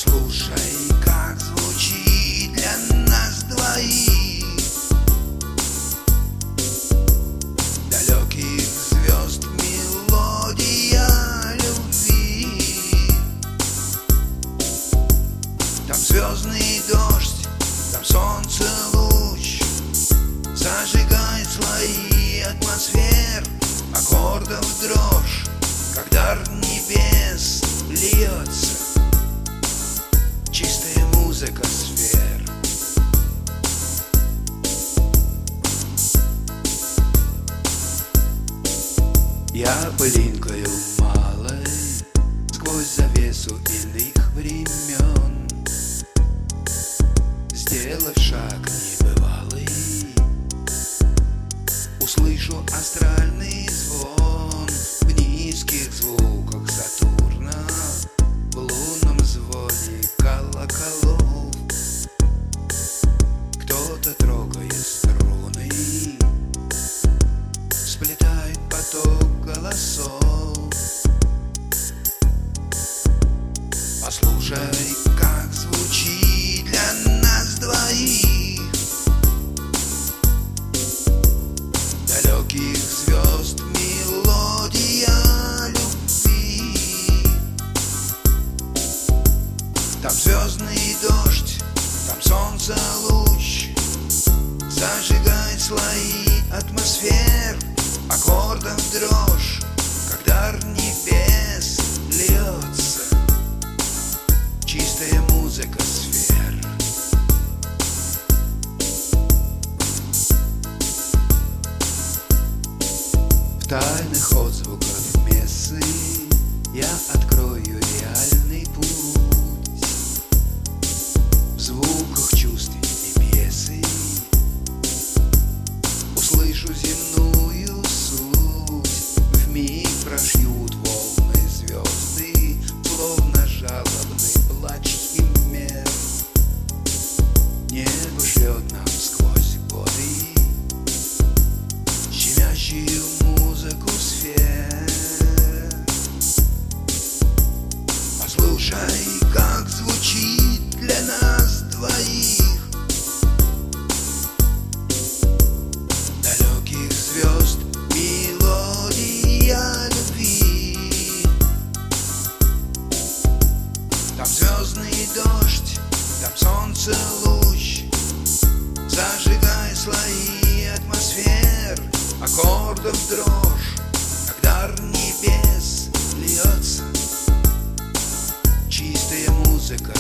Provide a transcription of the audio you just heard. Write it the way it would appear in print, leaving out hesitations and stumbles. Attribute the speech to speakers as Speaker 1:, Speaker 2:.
Speaker 1: Послушай, как звучит для нас двоих далеких звезд мелодия любви. Там звездный дождь, там солнце луч зажигает слои атмосфер, аккордов дрожь, когда небес льется чистая музыка сфер. Я пылинкою малой сквозь завесу иных времен, сделав шаг небывалый, услышу астральный звон в низких звуках Сатурна, в лунном звоне колоколов. Кто-то трогает струны, сплетает поток голосов. Послушай, как звучит для нас двоих далеких звезд мелодия любви. Там звездный дождь, там солнце луч зажигает слои атмосфер, аккордов дрожь, когда небес льется чистая музыка сфер. В тайных отзвуках мессы я открою реальный путь, в звуках чувств и пьесы услышу земную суть. Вмиг прошьют волны звезды, словно жалобный плач химер. Небо шлет нам сквозь годы щемящую музыку сфер. Послушай, как звучит для нас двоих далеких звезд мелодия любви. Там звездный дождь, там солнце луч зажигает слои атмосфер, аккордов дрожь, когда небес льется чистая музыка